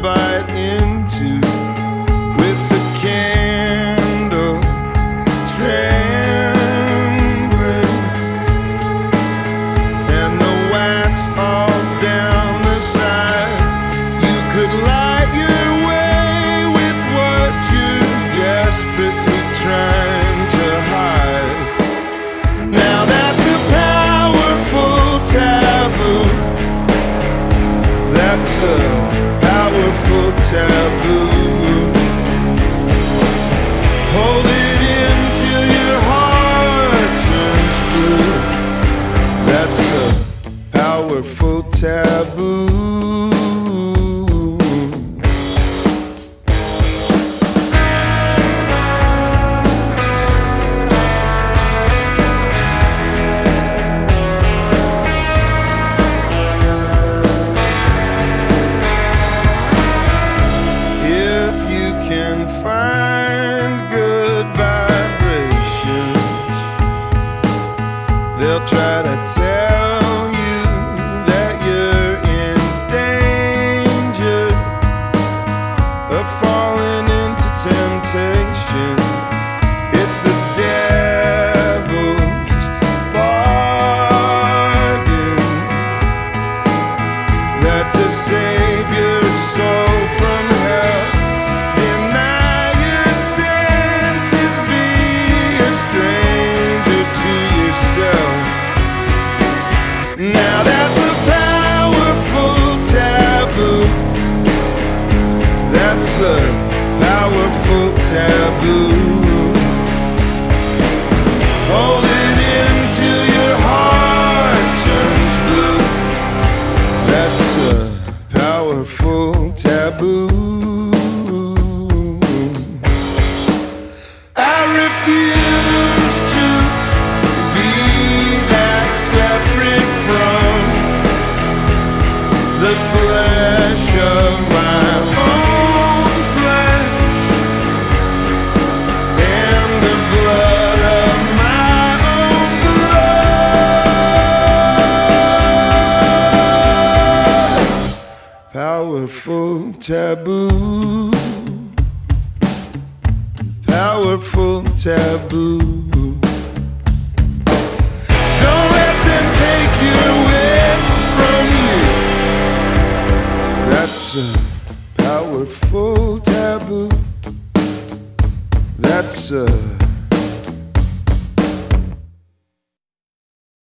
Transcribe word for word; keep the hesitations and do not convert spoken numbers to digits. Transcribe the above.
bite into with the candle trembling and the wax all down the side. You could light your way with what you're desperately trying to hide. Now that's a powerful taboo. That's a powerful taboo. Hold it in till your heart turns blue. That's a powerful taboo. Find good vibrations. They'll try to tell you that you're in danger of falling into temptation. It's the devil's bargain that to save your soul from hell, now that's a powerful taboo. That's a powerful taboo. Hold it in till your heart turns blue. That's a powerful taboo. I refuse to be that separate from the flesh of my own flesh and the blood of my own blood. Powerful taboo. Powerful taboo. Don't let them take your wits from you. That's a powerful taboo. That's a